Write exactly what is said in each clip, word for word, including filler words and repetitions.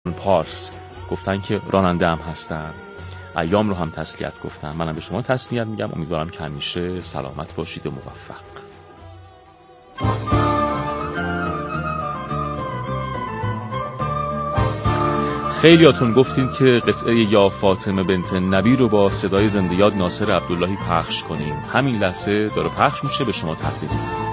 پارس گفتن که راننده هم هستن. ایام رو هم تسلیت گفتن. منم به شما تسلیت میگم. امیدوارم که همیشه سلامت باشید و موفق. خیلیاتون گفتین که قطعه یا فاطمه بنت نبی رو با صدای زنده یاد ناصر عبداللهی پخش کنیم. همین لحظه داره پخش میشه، به شما تقدیم می‌کنم.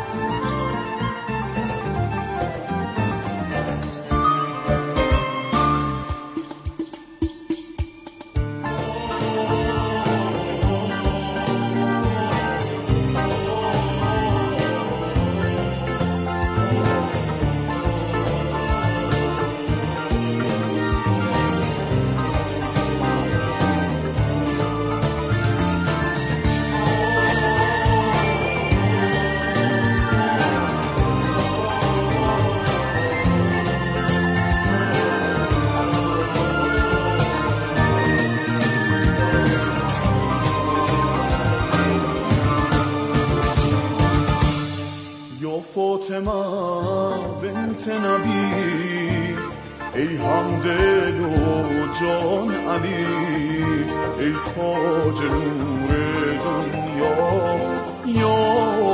فاطمه بنت نبی ای همدل و جان علی، ای تاج نور دنیا یا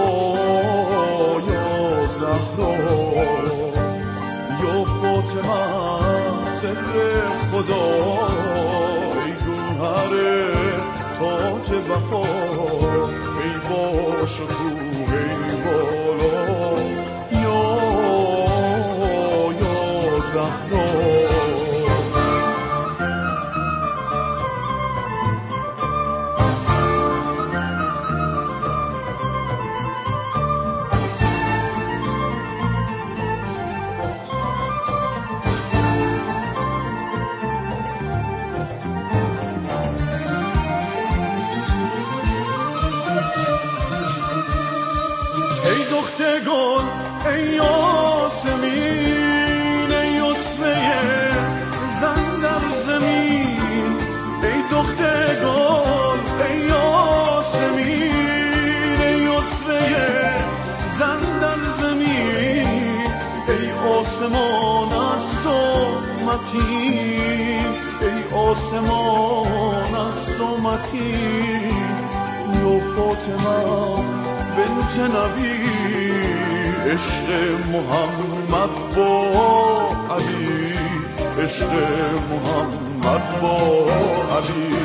یا زهرا، یا فاطمه سر خدا، ای گوهر تاج وفا، ای باش و تو ای بالا یا یا زهرا. ای دختگان ای یاسمین، ای اسوه زن در زمین، ای دختگان ای یاسمین، ای اسوه زن در زمین، ای آسمان است و متین، ای آسمان است و متین، یا فاطمه بنت نبی، عشق محمد با علی، عشق محمد با علی.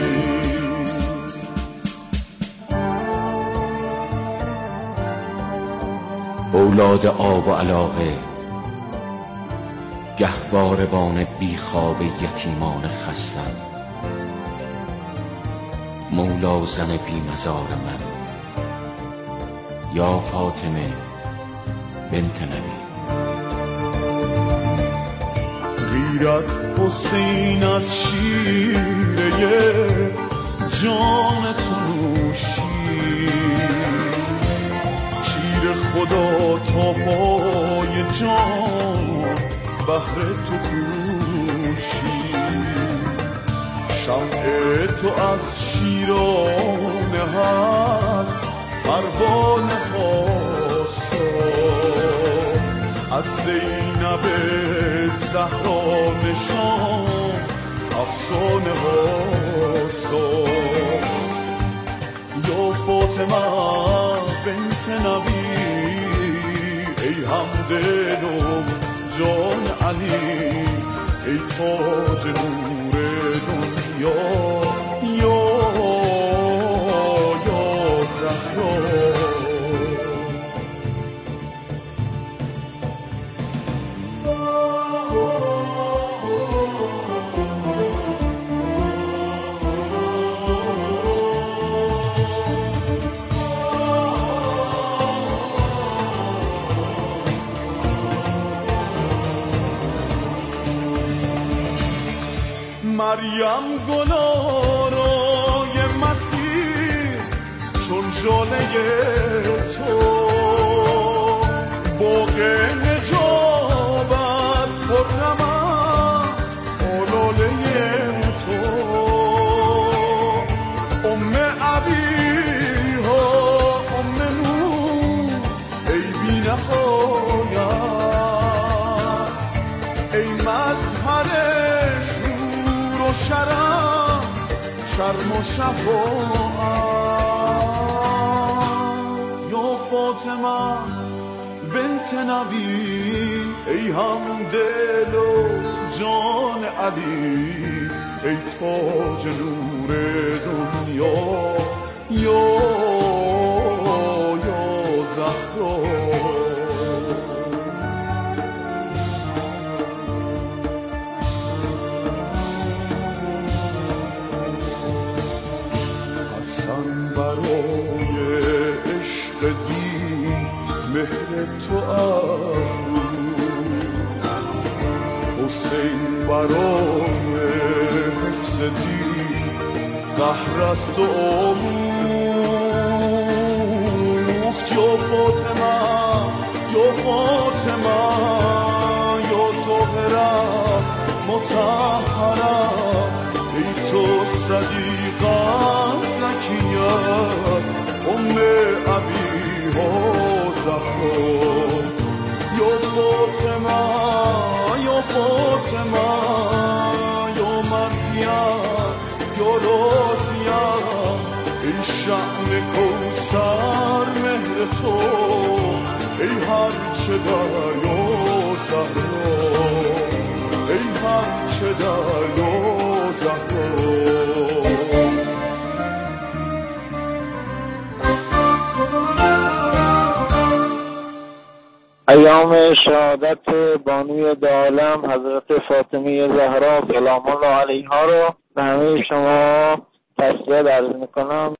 اولاد آب و علاقه، گهواربان بیخواب یتیمان خستم، مولا زن بی مزار من، یا فاطمه بنت نبی. غیرت حسین از شیره جان تو نوشید، شیر خدا تا پای جان بهر تو کوشید، شمع تو از شیران حق پروانه پاسا، از زینب زهرا نشان افسانه هاسا، یا فاطمه بنت نبی، ای همدل و جان علی، ای تاج نور دنیا یا مریم گلارای مسیح، چون ژاله تو باغ نجابت خرم است آلاله تو، ام ابیها ام نور ای بی نهایت، ای مظهر شرم و شفاعت. یا فاطمه بنت نبی ای هم دل و جان علی، ای تاج نور دنیا یا یا زهرا. حسن برای عشق دین مهر تو افروخت، حسین برای حفظ دین قهر از تو آموخت. یا فاطمه یا فاطمه یا طاهره مطهره، ای تو صدیقه زکیه ام ابیها زهرا. یا فاطمه یا فاطمه یا مرضیه یا راضیه، ای شأن کوثر مهر تو، ای هر چه دریا زهرا، ای هر چه دریا زهرا. ایام شهادت بانوی دو عالم حضرت فاطمه زهرا سلام الله علیها رو به همه شما تسلیت عرض میکنم.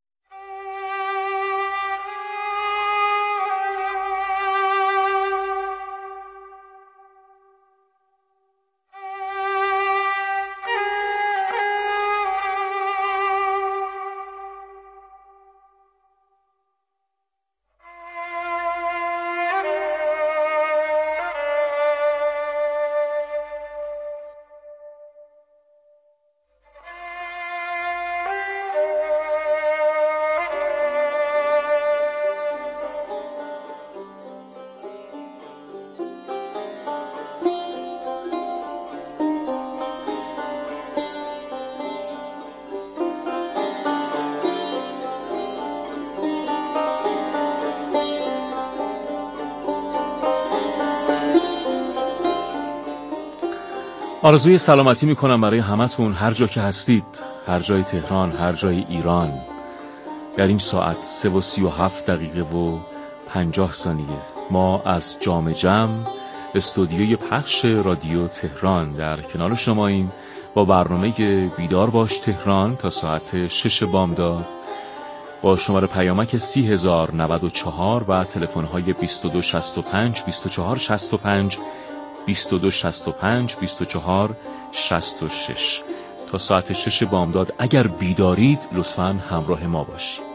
آرزوی سلامتی میکنم برای همتون هر جا که هستید، هر جای تهران، هر جای ایران. در این ساعت سه و سی و هفت دقیقه و پنجاه ثانیه ما از جام جم استودیوی پخش رادیو تهران در کنار شماییم با برنامه بیدار باش تهران تا ساعت شش بامداد با شماره پیامک سی هزار نود و چهار و تلفن‌های بیست و دو شصت و پنج بیست و چهار شصت و پنج بیست و دو شصت و پنج بیست و چهار شصت و شش تا ساعت شش بامداد. اگر بیدارید لطفاً همراه ما باشید.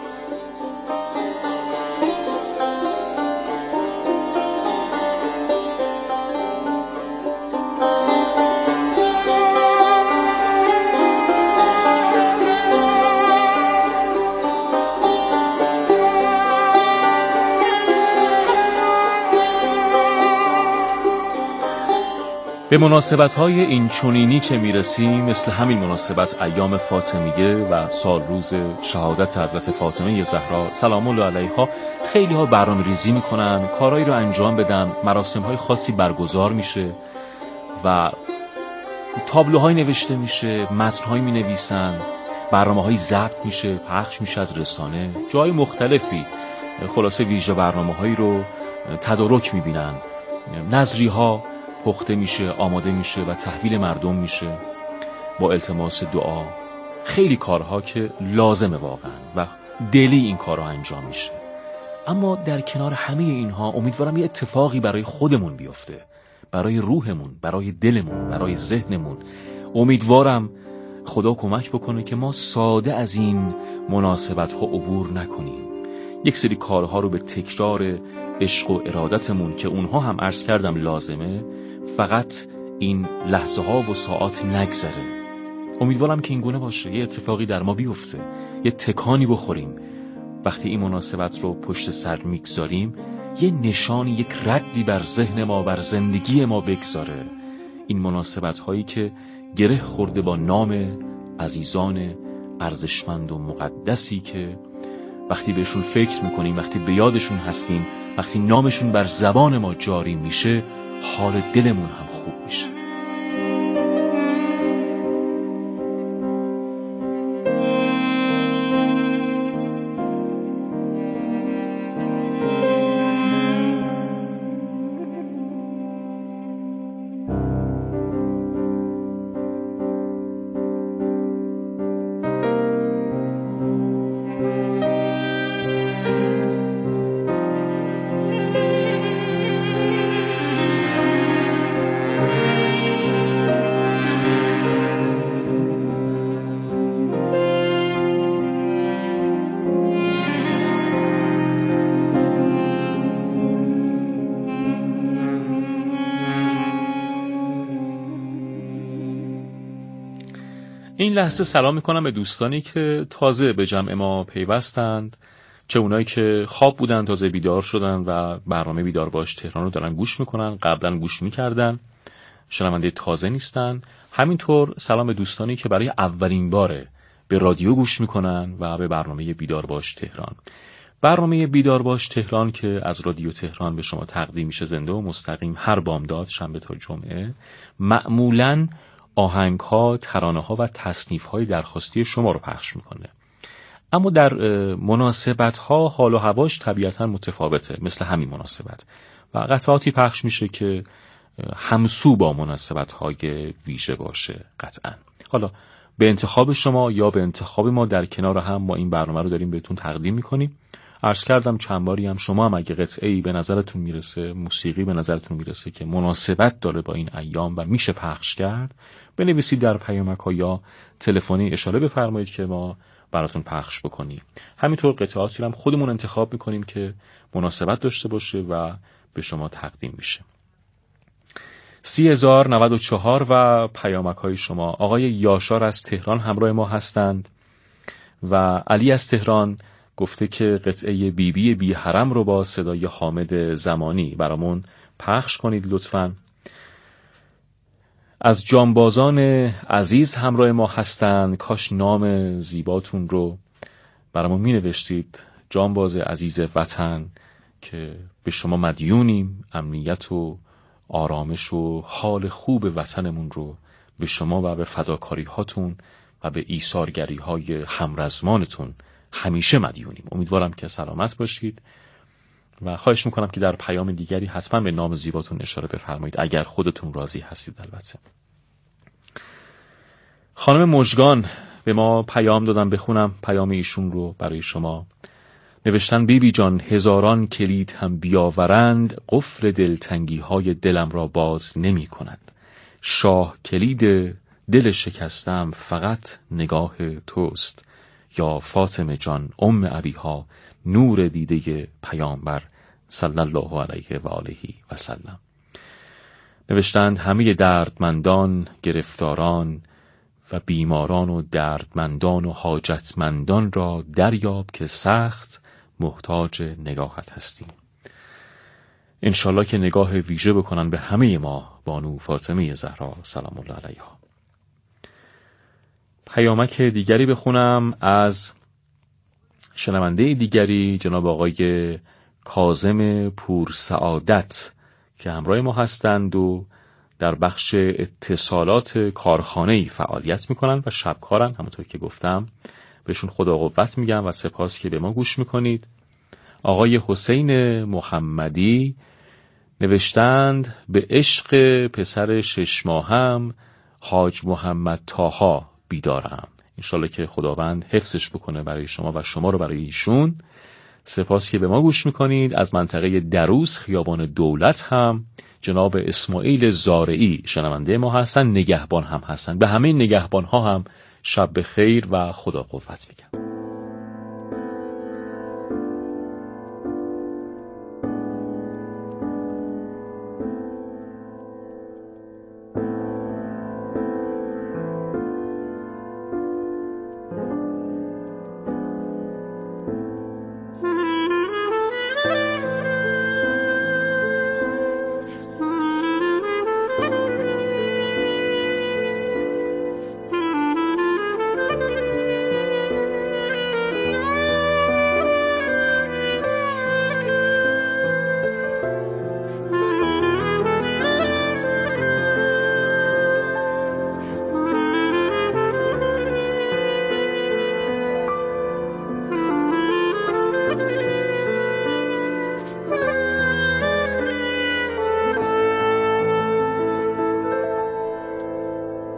به مناسبت‌های این چنینی که میرسیم، مثل همین مناسبت ایام فاطمیه و سال روز شهادت حضرت فاطمه زهرا سلام الله علیها، خیلی ها برنامه ریزی میکنن، کارهایی رو انجام بدن، مراسم‌های خاصی برگزار میشه و تابلوهای نوشته میشه، متن‌هایی مینویسن، برنامه‌های ضبط میشه، پخش میشه از رسانه، جای مختلفی خلاصه ویژه برنامه‌هایی رو تدارک میبینن، نظریها پخته میشه، آماده میشه و تحویل مردم میشه با التماس دعا. خیلی کارها که لازمه واقعا و دلی این کارها انجام میشه. اما در کنار همه اینها امیدوارم یه اتفاقی برای خودمون بیفته، برای روحمون، برای دلمون، برای ذهنمون. امیدوارم خدا کمک بکنه که ما ساده از این مناسبت ها عبور نکنیم، یک سری کارها رو به تکرار عشق و ارادتمون که اونها هم عرض کردم لازمه، فقط این لحظه ها و ساعات نگذره. امیدوارم که این گونه باشه، یه اتفاقی در ما بیفته، یه تکانی بخوریم وقتی این مناسبت رو پشت سر میگذاریم، یه نشانی، یک ردی بر ذهن ما، بر زندگی ما بگذاره. این مناسبت هایی که گره خورده با نام عزیزان ارزشمند و مقدسی که وقتی بهشون فکر میکنیم، وقتی به یادشون هستیم، وقتی نامشون بر زبان ما جاری میشه، حال دلمون هم خوب میشه. این لحظه سلام میکنم به دوستانی که تازه به جمع ما پیوستند، چه اونایی که خواب بودن تازه بیدار شدن و برنامه بیدار باش تهران رو دارن گوش میکنن، قبلا گوش میکردن، شنونده تازه نیستن. همینطور سلام به دوستانی که برای اولین باره به رادیو گوش میکنن و به برنامه بیدار باش تهران. برنامه بیدار باش تهران که از رادیو تهران به شما تقدیم میشه زنده و مستقیم هر بامداد شنبه تا جمعه، معمولاً آهنگ‌ها، ترانه‌ها و تصنیف‌های درخواستی شما رو پخش میکنه. اما در مناسبت‌ها حال و هواش طبیعتاً متفاوته، مثل همین مناسبت، و قطعاتی پخش میشه که همسو با مناسبت‌های ویژه باشه. قطعاً حالا به انتخاب شما یا به انتخاب ما در کنار هم ما این برنامه رو داریم بهتون تقدیم میکنیم. عرض کردم چند باری هم شما هم اگه قطعه‌ای به نظرتون میرسه، موسیقی به نظرتون میرسه که مناسبت داره با این ایام و میشه پخش کرد، بنویسید در پیامک‌ها یا تلفنی اشاره بفرمایید که ما براتون پخش بکنیم. همینطور قطعاتی هم خودمون انتخاب میکنیم که مناسبت داشته باشه و به شما تقدیم میشه. سی هزار نود و چهار و پیامک‌های شما. آقای یاشار از تهران همراه ما هستند و علی از تهران گفته که قطعه بی بی بی حرم رو با صدای حامد زمانی برامون پخش کنید لطفاً. از جانبازان عزیز همراه ما هستند، کاش نام زیباتون رو برامون می نوشتید. جانباز عزیز وطن که به شما مدیونیم، امنیت و آرامش و حال خوب وطنمون رو به شما و به فداکاری هاتون و به ایثارگری های همرزمانتون همیشه مدیونیم. امیدوارم که سلامت باشید و خواهش میکنم که در پیام دیگری حتما به نام زیباتون اشاره بفرمایید اگر خودتون راضی هستید. البته خانم مژگان به ما پیام دادن، بخونم پیام ایشون رو برای شما. نوشتن بیبی جان هزاران کلید هم بیاورند، قفل دلتنگی های دلم را باز نمی کند. شاه کلید دل شکستم فقط نگاه توست، یا فاطمه جان ام ابیها نور دیده پیامبر صلی الله علیه و آله و سلم. نوشتند همه دردمندان، گرفتاران و بیماران و دردمندان و حاجتمندان را دریاب که سخت محتاج نگاهت هستیم. انشالله که نگاه ویژه بکنن به همه ما بانو فاطمه زهرا سلام الله علیها. پیامک دیگری بخونم از شنونده دیگری، جناب آقای کاظم پور سعادت که همراه ما هستند و در بخش اتصالات کارخانه‌ای فعالیت میکنن و شبکارن. همونطور که گفتم بهشون خدا قوت میگم و سپاس که به ما گوش میکنید. آقای حسین محمدی نوشتند به عشق پسر شش ماهم حاج محمد طاها بیدارم. انشالله که خداوند حفظش بکنه برای شما و شما رو برای ایشون. سپاس که به ما گوش میکنید. از منطقه دروس خیابان دولت هم جناب اسماعیل زارعی شنونده ما هستن، نگهبان هم هستن. به همه نگهبان ها هم شب خیر و خدا قوت میگم.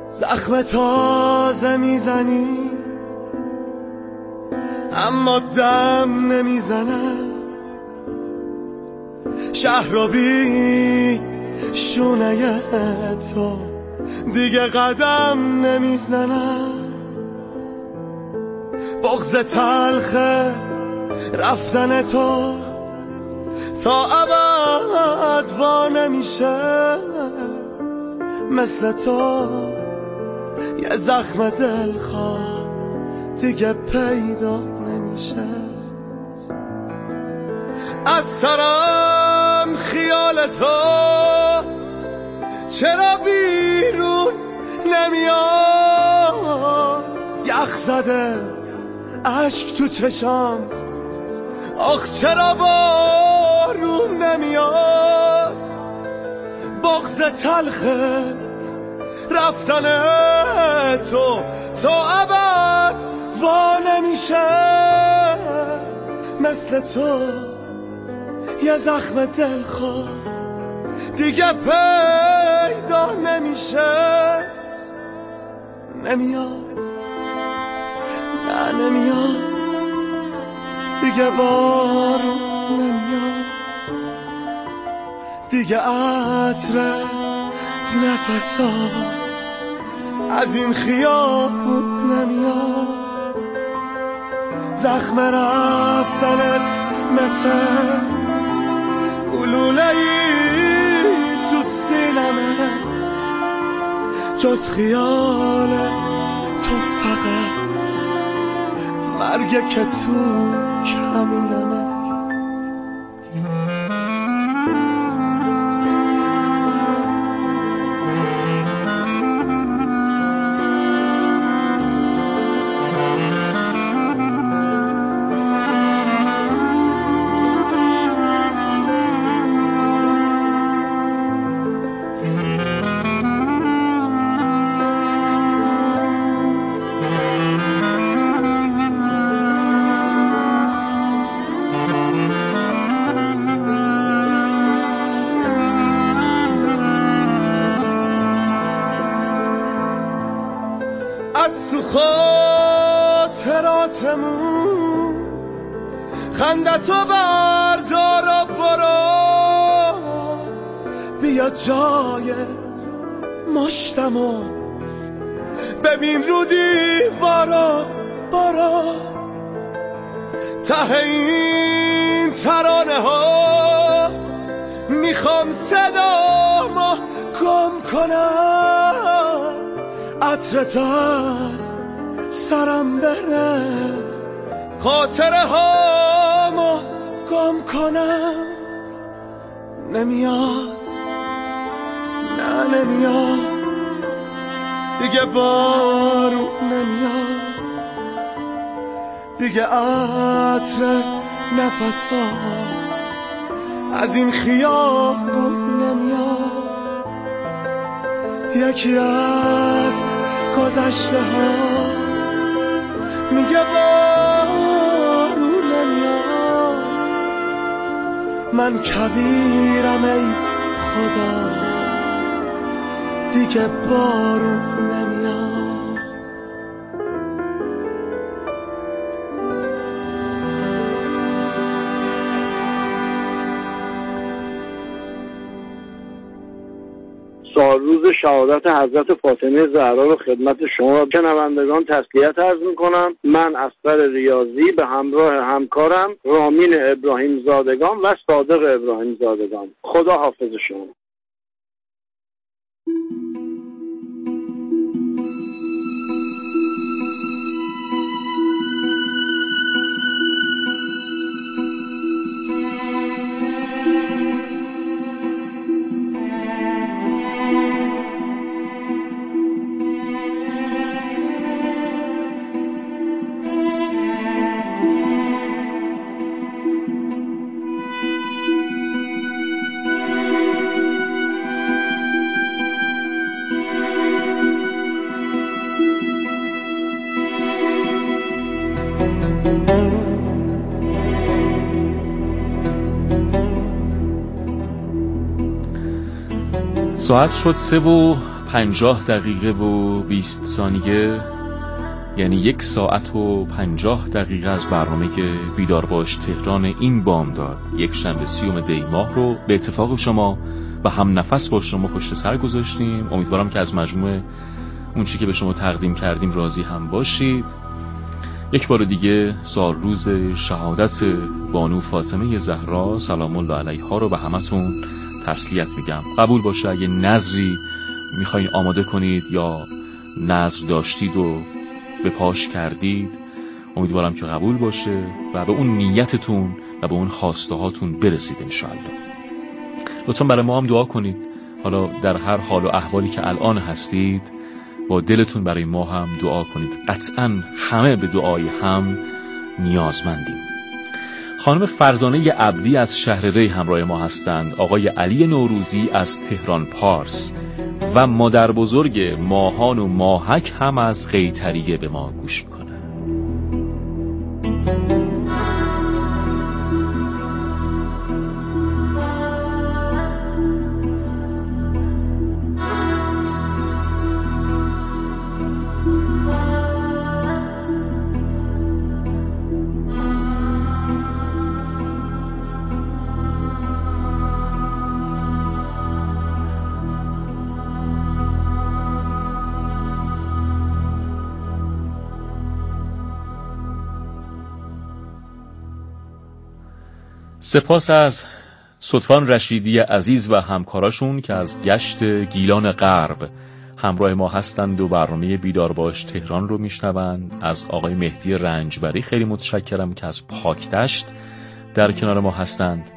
زخم تازه میزنی اما دم نمیزنه، شهر رو بی شونه تو دیگه قدم نمیزنه. بغض تلخه رفتن تو تا ابد وا نمیشه، مثل تو یه زخم دلخواه دیگه پیدا نمیشه. از سرم خیال تو چرا بیرون نمیاد، یخ زده عشق تو چشام، آخ چرا بارون نمیاد. بغض تلخه رفتن تو تا ابد وا نمیشه، مثل تو یه زخم دلخواه دیگه پیدا نمیشه. نمیاد، نه نمیاد دیگه، بارون نمیاد دیگه، عطر نفسات از این خیابون نمیاد. زخم رفتنت مثل گلوله‌ای تو سینمه، جز خیال تو فقط مرگه که تو کمینمه. از تو خاطراتمون خندتو بردار و برو، بیا جای مشتمو ببین رو دیوارا، برو ته این ترانه ها میخوام صدامو گم کنم، عطرت از سرم بره خاطره هامو گم کنم. نمیاد، نه نمیاد دیگه، بارون نمیاد دیگه، عطر نفسات از این خیابون نمیاد. یکی از گذشته ها میگه بارون نمیاد، من کویرم ای خدا دیگه بارون نمیاد. سال روز شهادت حضرت فاطمه زهرا رو خدمت شما شنوندگان تسلیت عرض میکنم. من اصغر ریاضی به همراه همکارم رامین ابراهیم زادگان و صادق ابراهیم زادگان، خدا حافظ شما. ساعت شد سه و پنجاه دقیقه و بیست ثانیه، یعنی یک ساعت و پنجاه دقیقه از برنامه بیدار باش تهران این بامداد یک شنبه سیوم دی ماه رو به اتفاق شما و هم نفس با شما پشت سر گذاشتیم. امیدوارم که از مجموع اون چی که به شما تقدیم کردیم راضی هم باشید. یک بار دیگه سال روز شهادت بانو فاطمه زهرا سلام الله علیها رو به همتون تسلیت میگم. قبول باشه اگه نظری میخواین آماده کنید یا نظر داشتید و به پاش کردید، امیدوارم که قبول باشه و به اون نیتتون و به اون خواسته هاتون برسید انشاءالله. لطفا برای ما هم دعا کنید. حالا در هر حال و احوالی که الان هستید با دلتون برای ما هم دعا کنید. قطعا همه به دعای هم نیازمندیم. خانم فرزانه عبدی از شهر ری همراه ما هستند، آقای علی نوروزی از تهران پارس و مادر بزرگ ماهان و ماهک هم از قیطریه به ما گوش میکنه. سپاس از صدفان رشیدی عزیز و همکاراشون که از گشت گیلان غرب همراه ما هستند و برنامه بیدار باش تهران رو میشنوند. از آقای مهدی رنجبری خیلی متشکرم که از پاکدشت در کنار ما هستند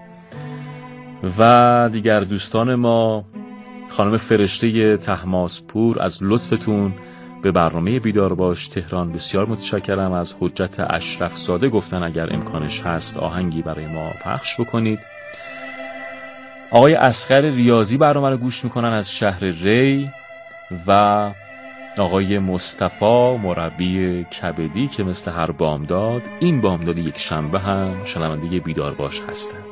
و دیگر دوستان ما. خانم فرشته طهماسپور از لطفتون به برنامه بیدار باش تهران بسیار متشکرم. از حجت اشرف زاده گفتن اگر امکانش هست آهنگی برای ما پخش بکنید. آقای اصغر ریاضی برنامه رو گوش میکنن از شهر ری و آقای مصطفی مربی کبدی که مثل هر بامداد این بامداد یک شنبه هم شنونده بیدار باش هستند.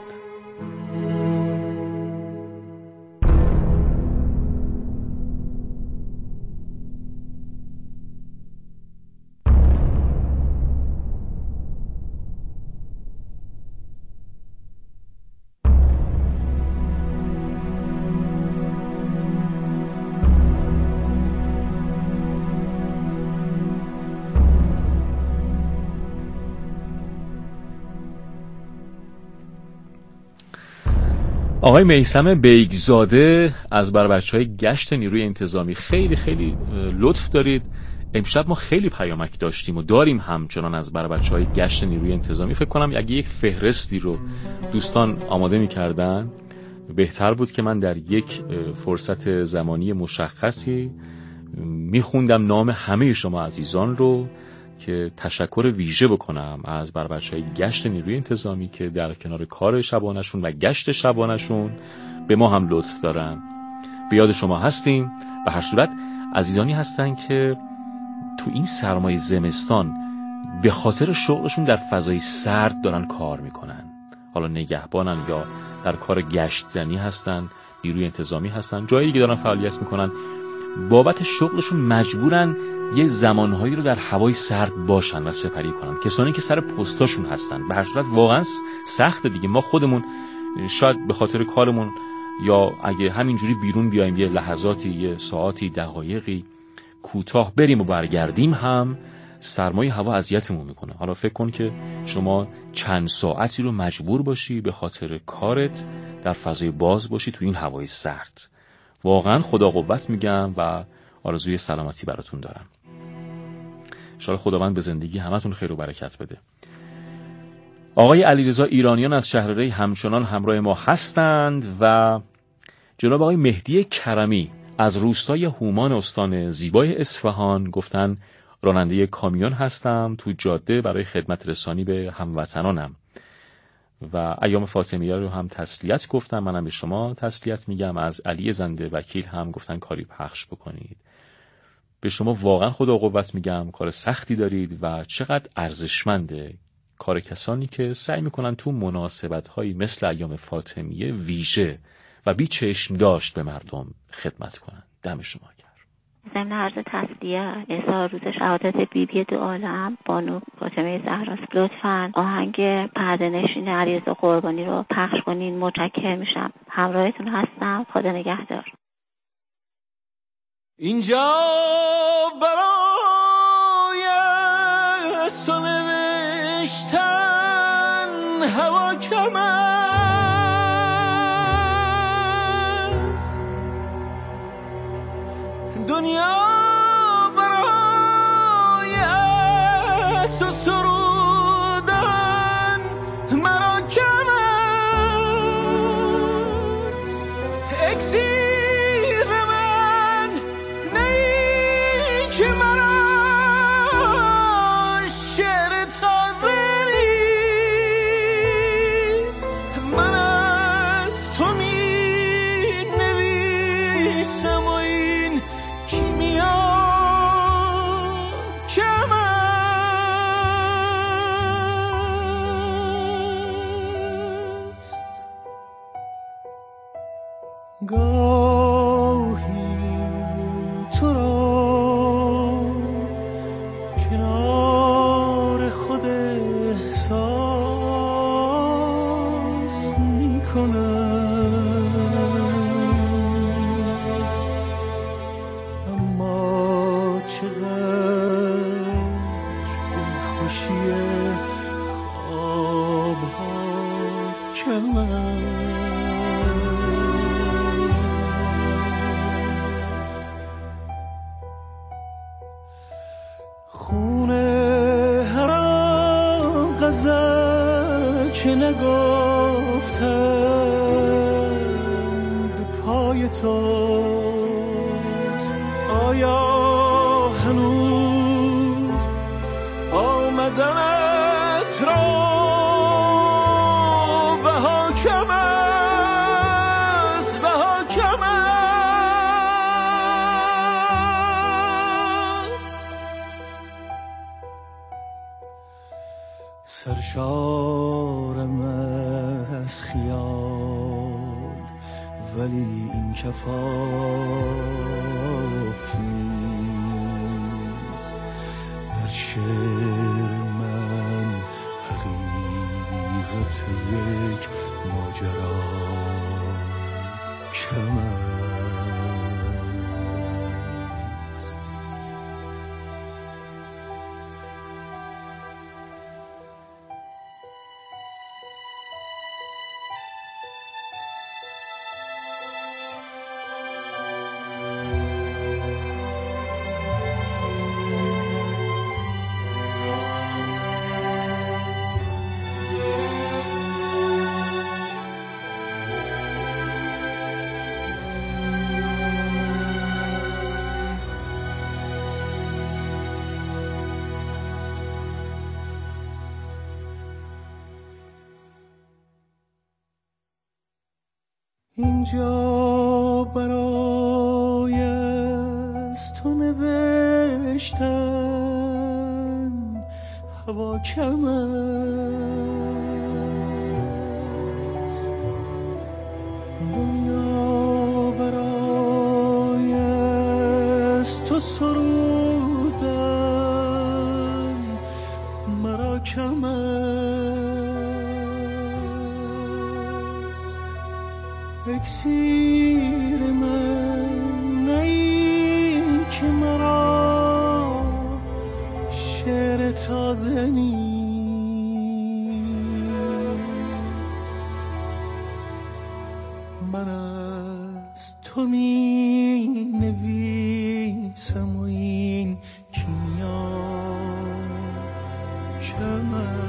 آقای میثم بیگزاده از بر بچهای گشت نیروی انتظامی خیلی خیلی لطف دارید. امشب ما خیلی پیامک داشتیم و داریم همچنان از بر بچهای گشت نیروی انتظامی. فکر کنم اگه یک فهرستی رو دوستان آماده می‌کردن بهتر بود که من در یک فرصت زمانی مشخصی میخوندم نام همه شما عزیزان رو که تشکر ویژه بکنم از بر بچهای گشت نیروی انتظامی که در کنار کار شبانشون و گشت شبانشون به ما هم لطف دارن. به یاد شما هستیم. به هر صورت عزیزانی هستن که تو این سرمای زمستان به خاطر شغلشون در فضای سرد دارن کار میکنن. حالا نگهبانن یا در کار گشت زنی هستن، نیروی انتظامی هستن، جایی دیگه دارن فعالیت میکنن. بابت شغلشون مجبورن یه زمانهایی رو در هوای سرد باشن و سپری کنن. کسانی که سر پستاشون هستن به هر صورت واقعا سخت دیگه. ما خودمون شاید به خاطر کارمون یا اگه همینجوری بیرون بیایم یه لحظاتی، یه ساعتی، دقایقی کوتاه بریم و برگردیم هم سرمای هوا اذیتمون میکنه. حالا فکر کن که شما چند ساعتی رو مجبور باشی به خاطر کارت در فضای باز باشی تو این هوای سرد. واقعا خدا قوت میگم و آرزوی سلامتی براتون دارم. ان شاءالله خداوند به زندگی همتون خیر و برکت بده. آقای علیرضا ایرانیان از شهر ری همچنان همراه ما هستند و جناب آقای مهدی کرمی از روستای هومان استان زیبای اصفهان گفتن راننده کامیون هستم، تو جاده برای خدمت رسانی به هموطنانم و ایام فاطمیه رو هم تسلیت گفتم. منم به شما تسلیت میگم. از علی زنده وکیل هم گفتن کاری پخش بکنید. به شما واقعا خدا قوت میگم. کار سختی دارید و چقدر ارزشمنده کار کسانی که سعی میکنن تو مناسبت‌هایی مثل ایام فاطمیه ویژه و بی چشم داشت به مردم خدمت کنن. دم شما گرم. ضمن عرض تسلیه اظهار روز شهادت بی بی دو عالم بانو فاطمه زهراست. لطفاً آهنگ پرده نشین علیرضا قربانی رو پخش کنین. متشکر میشم. همراهتون هستم. خدا نگهدار. اینجا برای از تو نوشتن هوا کم است، دنیا برای از تو سرودن مرا کم است. اکسیر من نی که مرا شعر تازه نیست. من از تو می نویسم و این کیمیا کم است. گاهی تو را کنار خود احساس می کنم، اما چقدر این خوشی خواب ها کم است. خونه هر آن غزل که نگفتم به پای توست. آیا هنوز آمدنت را بها کم است، بها کم است. سرشارم از خیال ولی این کفاف نیست. در شعر من حقیقت یک ماجرا کم است. اینجا برای از تو نوشتن هوا کم است، دنیا برای از تو سرودن مرا کم است. اکسیر من نی که مرا شعر تازه نیست. من از تو می نویسم و این کیمیا کم است.